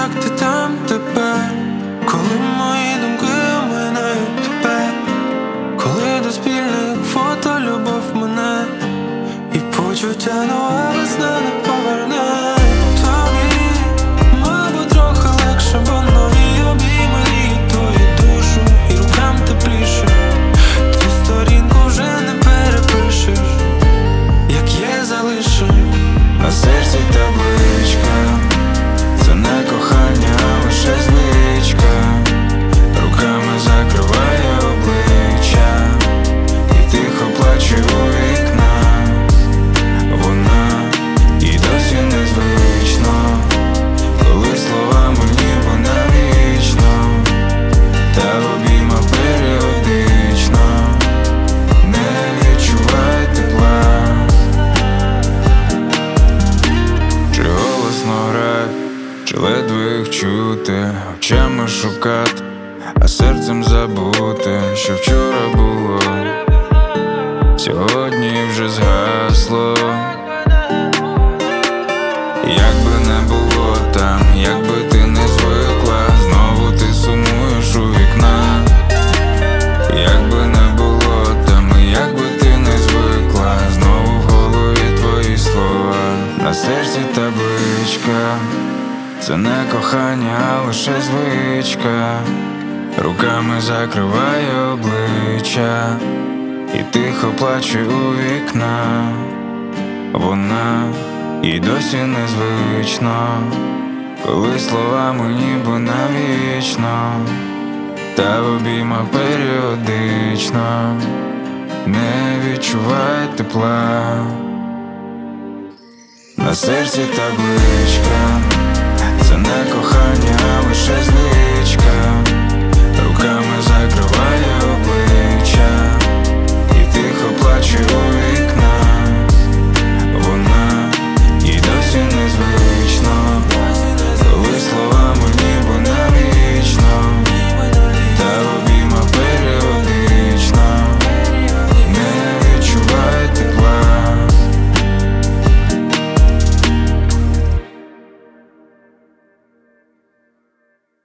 як ти там тепер, коли мої думки оминають тебе, коли до спільних фото любов мене, і почуття нова весна не поверне. Тобі, мабуть, трохи легше, бо нові обійми і твою душу, і рукам тепліше. Цю сторінку вже не перепишеш, як є залишиш. На серці табличка, це не кохання, а лише звичка. Руками закриває обличчя і тихо плаче у вікна. Вона і досі незвично, коли словами ніби навічно, та в обіймах періодично не відчуває тепла. Чи голосно грає, чи ледве їх чути, очами шукати, а серцем забути, що вчора було, сьогодні вже згасло. Як би не було там, як би ти не звикла, знову ти сумуєш у вікна. Як би не було там, як би ти не звикла, знову в голові твої слова. На серці табличка, це не кохання, а лише звичка. Руками закриває обличчя і тихо плаче у вікна. Вона і досі незвично, коли словами ніби навічно, та в обіймах періодично не відчуває тепла. На серці табличка, це не кохання, а лише звичка.